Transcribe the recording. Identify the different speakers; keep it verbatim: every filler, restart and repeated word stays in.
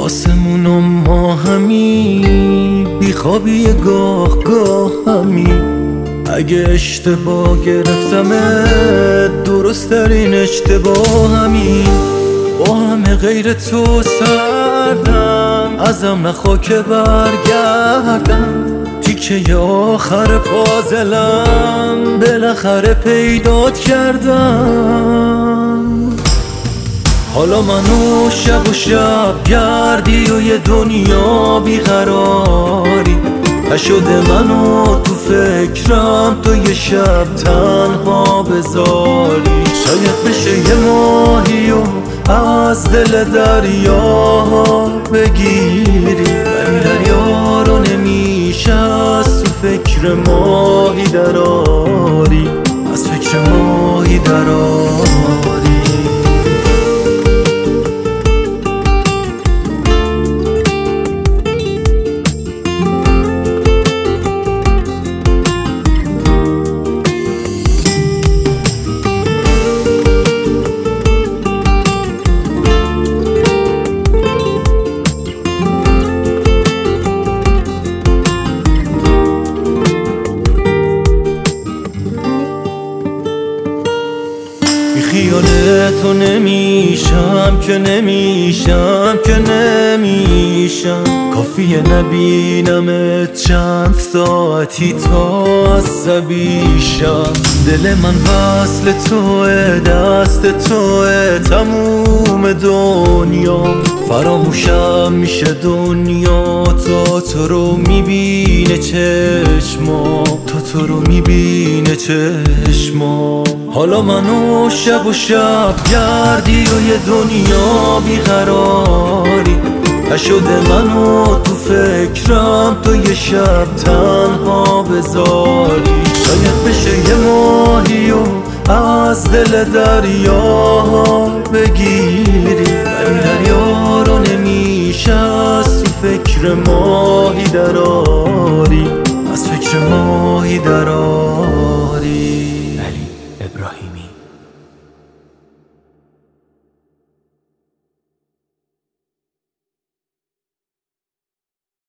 Speaker 1: آسمون و ما همی بیخوابی گاه گاه همی اگه اشتباه گرفتمت درست ترین اشتباه همی با همه غیر تو سردم ازم نخوا که برگردم تیکه آخر پازلم بالاخره پیدات کردم حالا منو شب و شب گردی و یه دنیا بیقراری نشده منو تو فکرم تو یه شب تنها بذاری شاید بشه یه ماهی و از دل دریا بگیری ولی دریا رو نمیشه از تو فکر ماهی دراری از فکر ماهی دراری خیال تو نمیشم که نمیشم که نمیشم کافیه نبینمت چند ساعتی تا عصبیشم دل من وصل توه دست توه تموم دنیا فراموشم میشه دنیا تا تو رو میبینه چشما تا تو رو میبینه چشما حالا منو شب و شب گردی و یه دنیا بیقراری نشده منو تو فکرم تو یه شب تنها بذاری شاید بشه یه ماهی و از دل دریا بگیری ولی دریا رو نمیشه از تو فکر ماهی دراری از فکر ماهی دراری